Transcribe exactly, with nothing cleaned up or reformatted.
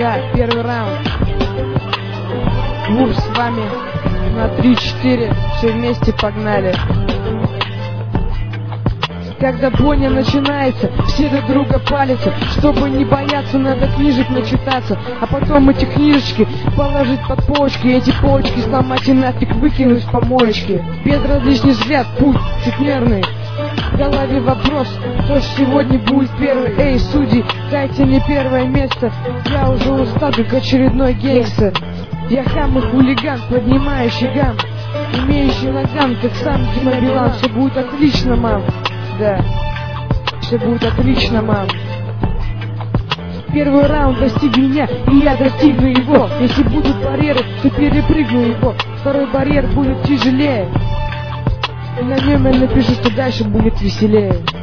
Да, первый раунд. Вуп с вами на три-четыре. Все вместе погнали. Когда бойня начинается, все друг друга палятся. Чтобы не бояться, надо книжек начитаться, а потом эти книжечки положить под полочки. Эти полочки сломать и нафиг выкинуть в помоечки. Безразличный взгляд, путь чуть нервный. В голове вопрос, кто ж сегодня будет первый? Эй, судьи, дайте мне первое место. Я уже устал, как очередной гейстер. Я хам и хулиган, поднимающий гам, имеющий наган, как сам Дима Билан. Все будет отлично, мам. Да, все будет отлично, мам. Первый раунд достиг меня, и я достигну его. Если будут барьеры, то перепрыгну его. Второй барьер будет тяжелее, и на нем я напишу, что дальше будет веселее.